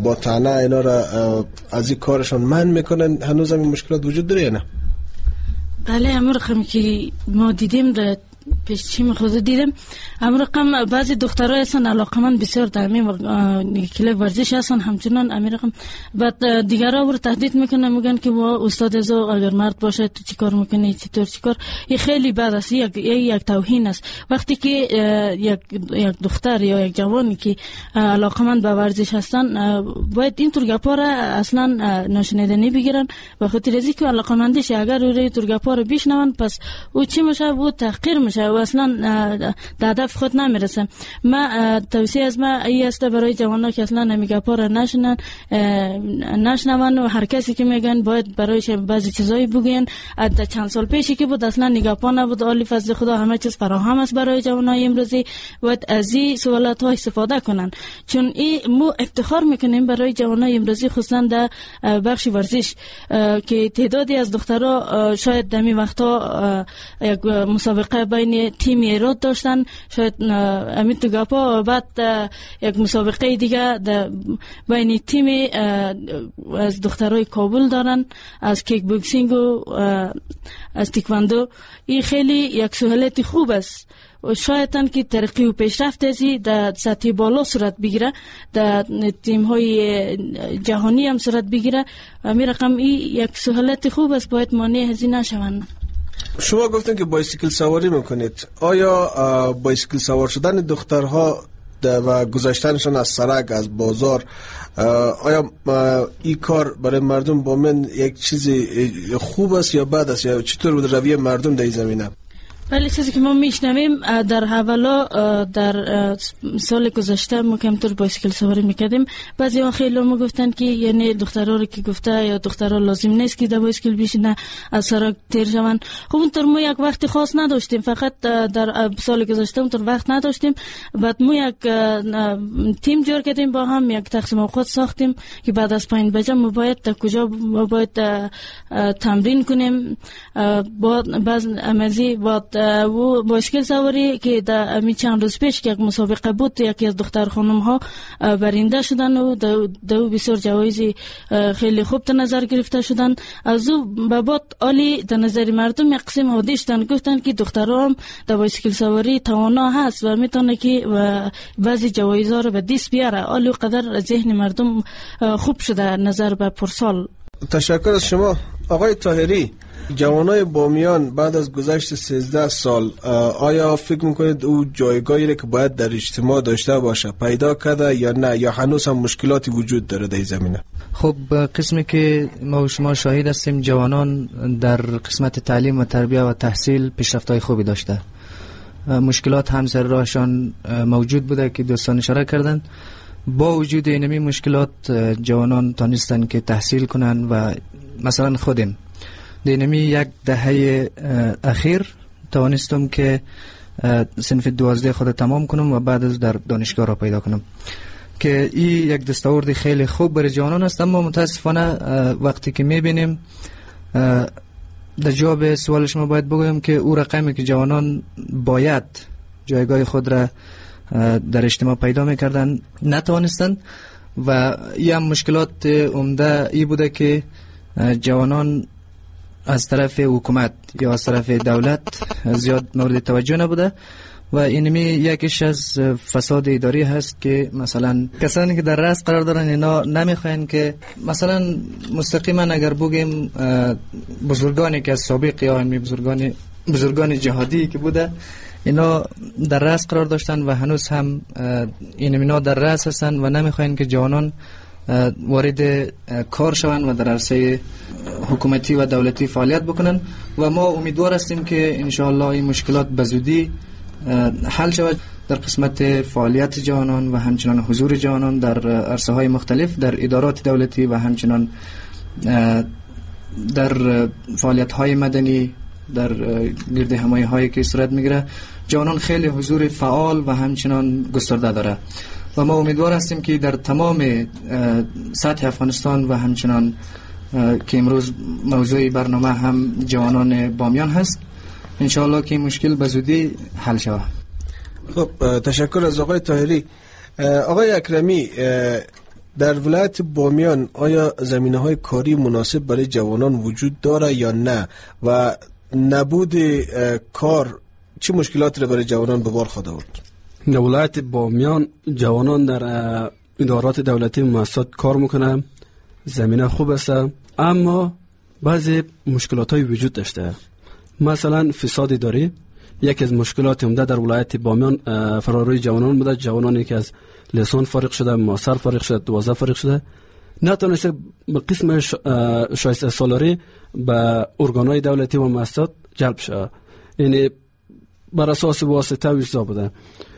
با طعنه اینا را از این کارشان من میکنن، هنوز هم این مشکلات وجود داره یا نه؟ بله، همون رقمی که ما دیدیم در پیش چیم خود دیدم، همون رقم بعضی دخترها هستن علاقمند بسیار در همین کلاب ورزش هستن، همچنان همین رقم بعد دیگرها رو تهدید میکنن، میگن که ما استاد ازو اگر مرد باشه تو چی کار میکنی، چطور چی کار. این خیلی بد است، یک توهین است. وقتی که یک دختر یا یک جوانی که علاقمند به ورزش هستن باید اینطور گپا را اصلا ناشنیدنی بگیرن، به خاطر از اینکه علاقمندیش اگر روی طور گپا رو بشنون پس او چی میشه، او تحقیر میشه و اصلا در هدف خود نمیرسه. ما توصیه از ما ای است برای جوانان که اصلا نمیگپا را نشنون و هر کسی که میگن باید برایش بعضی چیزایی بگن. از چند سال پیشی که بود اصلا نگاپا نبود، عالی فضل خدا همه چیز فراهم است برای جوانای امروزی، باید از این سوالات ها استفاده کنن، چون این مو افتخار میکنیم برای جوانای امروزی خصوصا در بخش ورزش که تعدادی از دخترها شاید دمی وقتا یک مسابقه بین تیم ایراد داشتن، شاید امید تو گپا، بعد یک مسابقه دیگه بین تیم از دخترای کابل دارن از کیک بوکسینگ و از تیکواندو. این خیلی یک سهولت خوب است و شاید که ترقی و پیشرفت ازی در سطح بالا صورت بگیره، در تیم های جهانی هم صورت بگیره. همین رقم این یک سهولت خوب است، باید مانع هزی نشوند. شما گفتن که بایسیکل سواری میکنید، آیا بایسیکل سوار شدن دخترها و گذاشتنشان از سرک از بازار، آیا این کار برای مردم با من یک چیزی خوب است یا بد است، یا چطور بود رویه مردم در این زمینه؟ ولی چیزی که ما میشنویم در حوالا در سال گذشته ما کمتر بایسیکل سواری میکردیم، بعضی ها خیلی ما گفتن که یعنی دخترها رو که گفته یا دخترها لازم نیست که در بایسیکل بشینن از سرک تیر شوند. خب اونطور ما یک وقت خاص نداشتیم، فقط در سال گذشته اونطور وقت نداشتیم. بعد ما یک تیم جور کردیم، با هم یک تقسیم اوقات ساختیم که بعد از 5 بجه ما باید تا کجا باید تمرین کنیم. بعض امازی بعد و بایسکل سواری که در می چند روز پیش که یک مسابقه بود، یکی از دختر خانم ها برنده شدن و دو بسیار جوایز خیلی خوب در نظر گرفته شدن. از او به بعد عالی در نظر مردم یک قسم عادی شدن، گفتن که دخترها هم در بایسکل سواری توانا هست و میتونه که بعضی جوایز ها رو به دست بیاره. عالی قدر ذهن مردم خوب شده نظر به پرسال. تشکر از شما آقای طاهری. جوانای بامیان بعد از گذشت 13 سال آیا فکر میکنید او جایگاهی که باید در اجتماع داشته باشه پیدا کرده یا نه، یا هنوز هم مشکلاتی وجود داره در این زمینه؟ خب قسمی که ما و شما شاهد هستیم، جوانان در قسمت تعلیم و تربیت و تحصیل پیشرفت‌های خوبی داشته. مشکلات هم سر راهشان موجود بوده که دوستان اشاره کردن. با وجود اینمی مشکلات جوانان تانستن که تحصیل کنن و مثلا خودم دینمی یک دهه اخیر توانستم که صنف 12 خود تمام کنم و بعد از در دانشگاه را پیدا کنم که این یک دستاورد خیلی خوب برای جوانان است. اما متاسفانه وقتی که میبینیم در جواب سوال شما باید بگویم که او رقمی که جوانان باید جایگاه خود را در اجتماع پیدا میکردن نتوانستند و این هم مشکلات عمده ای بوده که جوانان از طرف حکومت یا از طرف دولت زیاد مورد توجه نبوده و اینمی یکیش از فساد اداری هست که مثلا کسانی که در رأس قرار دارن اینا نمیخواین که مثلا مستقیما اگر بگیم بزرگانی که از سابق یا بزرگان جهادی که بوده اینا در رأس قرار داشتن و هنوز هم اینا در رأس هستن و نمیخواین که جوانان وارد کار شوند و در عرصه حکومتی و دولتی فعالیت بکنن و ما امیدوار هستیم که انشاءالله این مشکلات به زودی حل شود در قسمت فعالیت جوانان و همچنان حضور جوانان در عرصه های مختلف در ادارات دولتی و همچنان در فعالیت های مدنی در گرد همایی هایی که صورت میگیره. جوانان خیلی حضور فعال و همچنان گسترده داره و ما امیدوار هستیم که در تمام سطح افغانستان و همچنان که امروز موضوع برنامه هم جوانان بامیان هست انشاءالله که این مشکل به زودی حل شود. خب تشکر از آقای طاهری. آقای اکرمی، در ولایت بامیان آیا زمینه‌های کاری مناسب برای جوانان وجود داره یا نه و نبود کار چه مشکلاتی را برای جوانان به بار خواهد آورد؟ در ولایت بامیان جوانان در ادارات دولتی مؤسسات کار میکنه، زمینه خوب است، اما بعضی مشکلات های وجود داشته. مثلا فساد اداری یکی از مشکلات عمده در ولایت بامیان فراروی جوانان بوده. جوانانی که از لیسانس فارغ شده، ماستر فارغ شده، 12 فارغ شده، نتونسته به قسم شایسته سالاری به ارگانهای دولتی و مؤسسات جلب شده، یعنی بر اساس واسطه و اجزا بوده.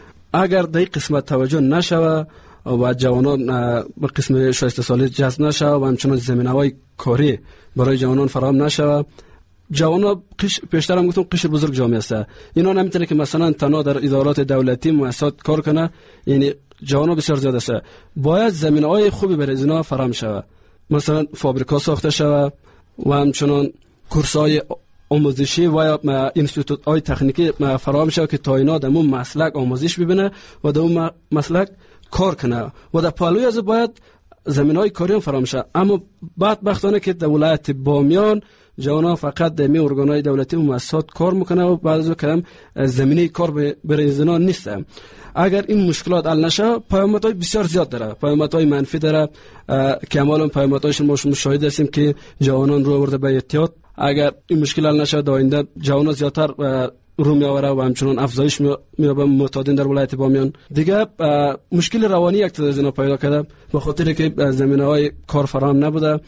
اگر در این قسمت توجه نشوه و جوانان به قسم شایسته سالاری جذب نشوه و همچنان زمینه‌های کاری برای جوانان فراهم نشوه، جوانان پیشتر هم گفتم قشر بزرگ جامعه است. اینا نمیتونه که مثلا تنها در ادارات دولتی مؤسسات کار کنه، یعنی جوانان بسیار زیاد است. باید زمینه‌های خوبی برای اینا فراهم شوه، مثلا فابریکا ساخته شوه و همچنان کورس‌های آموزشی و اینستیتوت‌های تکنیکی فراهم شوه که تا اینا در اون مسلک آموزش ببینه و در اون مسلک کار کنه و در پالوی از باید زمینه‌های کاری هم فراهم شوه. اما بدبختانه که در ولایت بامیان جوانان فقط در می ارگان‌های دولتی و مؤسسات کار میکنه و بعد از کلام زمینه کار برای زنان نیست. اگر این مشکلات حل نشه پیامدهای بسیار زیاد داره، پیامدهای منفی داره که عملاً پیامدهاش ما مشاهده هستیم که جوانان رو آورده به اعتیاد. اگر این مشکل حل نشه در آینده جوانان زیادتر رو میآوره و همچنان افزایش می‌یابه معتادین در ولایت بامیان. دیگه مشکل روانی یک تعداد زنا پیدا کرده به خاطر که زمینه‌های کار فراهم نبوده.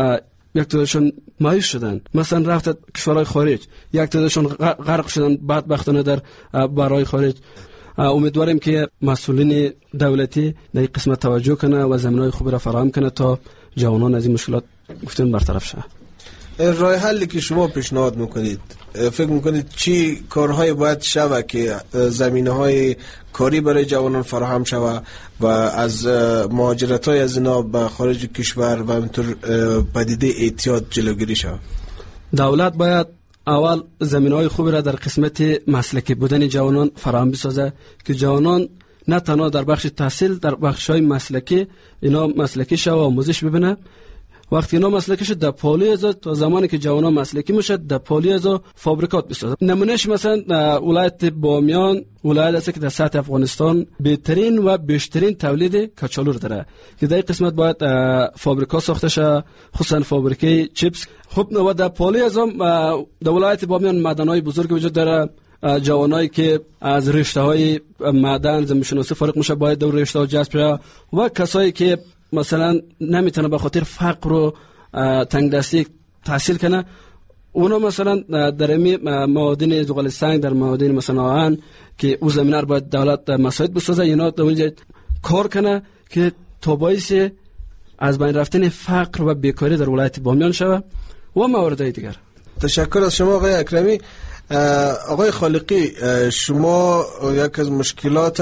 یک تعدادشون مایوس شدن، مثلا رفت کشورهای خارج، یک تعدادشون غرق شدن بدبختانه در برای خارج. امیدواریم که مسئولین دولتی در این قسمت توجه کنه و زمینه‌های خوبی را فراهم کنه تا جوانان از این مشکلات گفتن برطرف شه. راه حلی که شما پیشنهاد میکنید، فکر میکنید چی کارهای باید شوه که زمینه‌های کاری برای جوانان فراهم شوه و از مهاجرت‌های از اینا به خارج کشور و همینطور پدیده اعتیاد جلوگیری شوه؟ دولت باید اول زمینه‌های خوبی را در قسمت مسلکی بودن جوانان فراهم بسازه که جوانان نه تنها در بخش تحصیل، در بخش‌های مسلکی اینا مسلکی شوه و آموزش ببینه. وقتی اینا مسلکی شد در پالی از تا زمانی که جوانان مسلکی میشد در پالی از فابریکات بسازه. نمونهش مثلا ولایت بامیان ولایت است که در سطح افغانستان بهترین و بیشترین تولید کچالو داره که در این قسمت باید فابریکا ساخته شه، خصوصا فابریکه چیپس. خب و در پالی از در ولایت بامیان معدن‌های بزرگ وجود داره. جوانایی که از رشته‌های معدن زمین‌شناسی فارغ میشه باید در رشته‌ها جذب شه و کسایی که مثلا نمیتونه به خاطر فقر و تنگدستی تحصیل کنه، اونا مثلا در این معادن زغال سنگ، در معادن مثلا آهن که او زمینه رو باید دولت مساعد بسازه، اینا در اونجا کار کنه که تا باعث از بین رفتن فقر و بیکاری در ولایت بامیان شوه و موارد دیگر. تشکر از شما آقای اکرمی. آقای خالقی، شما یک از مشکلات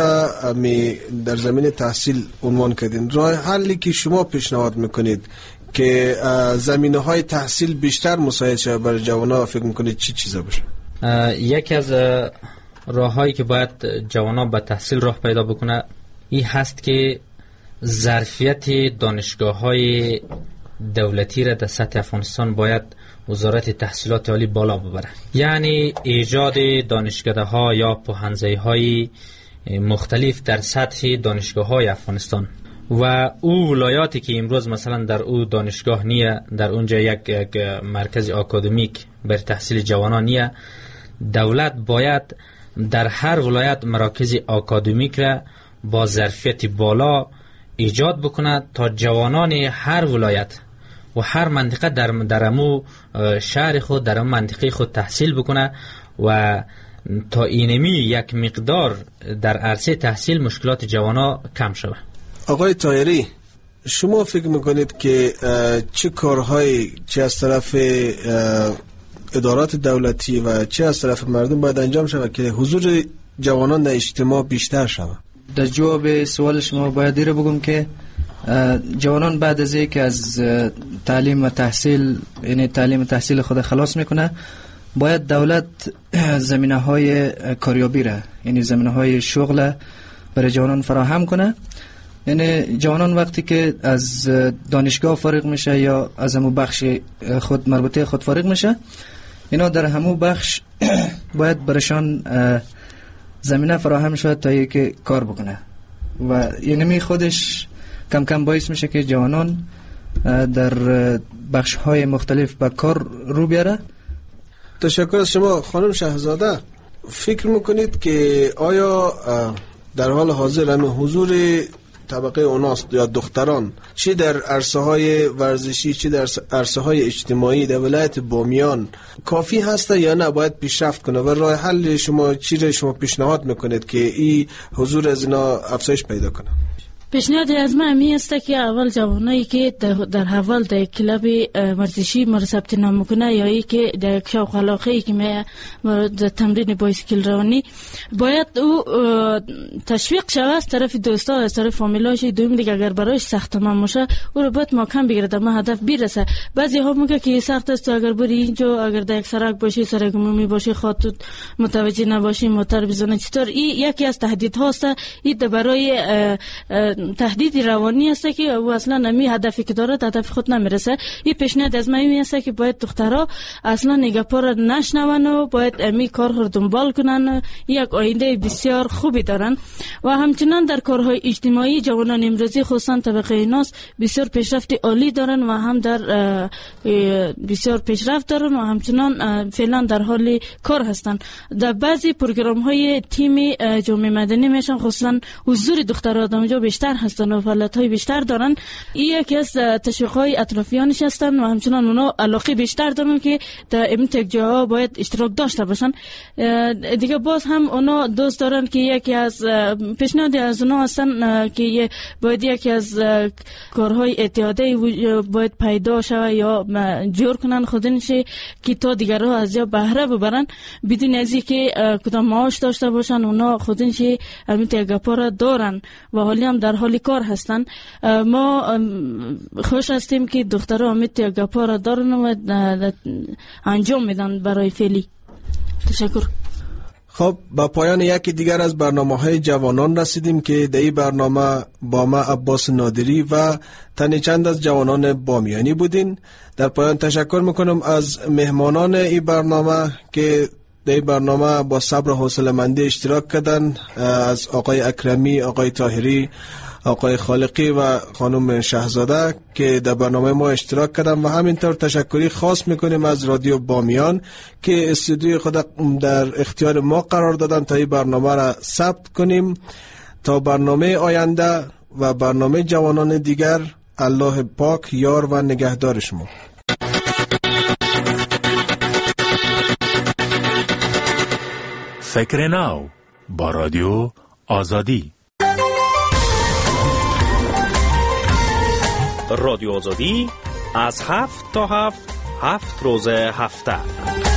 در زمین تحصیل عنوان کردین. راه حلی که شما پیشنهاد میکنید که زمینه‌های تحصیل بیشتر مساعد شه برای جوانان، فکر میکنید چی چیزا باشه؟ یکی از راههایی که باید جوانان به تحصیل راه پیدا بکنه این هست که ظرفیت دانشگاه‌های دولتی را در سطح افغانستان باید وزارت تحصیلات عالی بالا ببره، یعنی ایجاد دانشکده‌ها یا پوهنځی‌های مختلف در سطح دانشگاه‌های افغانستان و او ولایاتی که امروز مثلا در او دانشگاه نیه، در اونجا یک مرکز آکادمیک بر تحصیل جوانان نیه، دولت باید در هر ولایت مراکز آکادمیک را با ظرفیت بالا ایجاد بکنه تا جوانان هر ولایت و هر منطقه در امو شهر خود، در امو منطقه خود تحصیل بکنه و تا اینمی یک مقدار در عرصه تحصیل مشکلات جوانا کم شود. آقای طاهری، شما فکر میکنید که چه کارهایی چه از طرف ادارات دولتی و چه از طرف مردم باید انجام شود که حضور جوانان در اجتماع بیشتر شود؟ در جواب سوال شما باید دیره بگم که جوانان بعد از اینکه از تعلیم و تحصیل، یعنی تعلیم و تحصیل خود خلاص میکنه، باید دولت زمینه‌های کاریابی را، یعنی زمینه‌های شغل برای جوانان فراهم کنه یعنی جوانان وقتی که از دانشگاه فارغ میشه یا از همون بخش خود مربوطه خود فارغ میشه، اینا در همون بخش باید برشان زمینه فراهم شود تا اینکه کار بکنه و یعنی خودش کم کم باعث میشه که جوانان در بخش های مختلف به کار رو بیاره. تشکر از شما خانم شهزاده. فکر میکنید که آیا در حال حاضر همین حضور طبقه اوناس یا دختران چی در عرصه های ورزشی چی در عرصه های اجتماعی در ولایت بامیان کافی هسته یا نه باید پیشرفت کنه و راه حل شما چی را شما پیشنهاد میکنید که این حضور از اینا افزایش پیدا کنه؟ پیشنهاد از من می است که اول جوانایی که در حوال در کلاب ورزشی ثبت نام میکنه یا ای که در شوق علاقه‌ای که می در تمرین بایسکل رانی باید او تشویق شود از طرف دوستا از طرف فامیلاش. دوم دیگه اگر برایش سخت تمام باشه او رو باید ماکم بگیره در هدف برسه. بعضی ها میگه که سخت است اگر بری اینجا اگر در یک سرک باشی سرک عمومی باشی خاطر متوجه نباشی موتور بزنه چطور. این یکی از تهدیدها است. این برای تهدید روانی است که او اصلا نمی هدفی که داره هدف خود نمیرسه. این پیشنهاد از من است که باید دخترها اصلا نگاپا را نشنون و باید امی کار رو دنبال کنن. یک آینده بسیار خوبی دارن و همچنان در کارهای اجتماعی جوانان امروزی خصوصا طبقه ناس بسیار پیشرفت عالی دارن و هم در بسیار پیشرفت دارن و همچنان فعلا در حال کار هستن. در بعضی پروگرام های تیم جامعه مدنی میشن خصوصا حضور دخترها اونجا بیشتر هستن و فعالیت‌های بیشتر دارن. این یکی از تشویق‌های اطرافیانش هستن و همچنان اونا علاقه بیشتر دارن که در این جاها باید اشتراک داشته باشن. دیگه باز هم اونا دوست دارن که یکی از پیشنهاد از اونا هستن که باید یکی از کارهای اتحادی باید پیدا شود یا جور کنن خودنش که تا دیگرها از جا بهره ببرن بدون از اینکه کدام معاش داشته باشن. اونا خودنش همین گپا را دارن و حالی هم در حال کار هستن. ما خوش هستیم که دخترها امیت گپا را دارن و انجام میدن برای فعلی. تشکر. خب با پایان یکی دیگر از برنامه‌های جوانان رسیدیم که در این برنامه با ما عباس نادری و تنی چند از جوانان بامیانی بودین. در پایان تشکر میکنم از مهمانان این برنامه که در این برنامه با صبر و حوصله‌مندی اشتراک کردن، از آقای اکرمی، آقای طاهری، آقای خالقی و خانم شهزاده که در برنامه ما اشتراک کردن و همینطور تشکری خاص میکنیم از رادیو بامیان که استودیوی خود در اختیار ما قرار دادن تا این برنامه را ثبت کنیم. تا برنامه آینده و برنامه جوانان دیگر، الله پاک یار و نگهدار شما. فکر نو با رادیو آزادی. رادیو آزادی از 7 تا 7 روز هفته.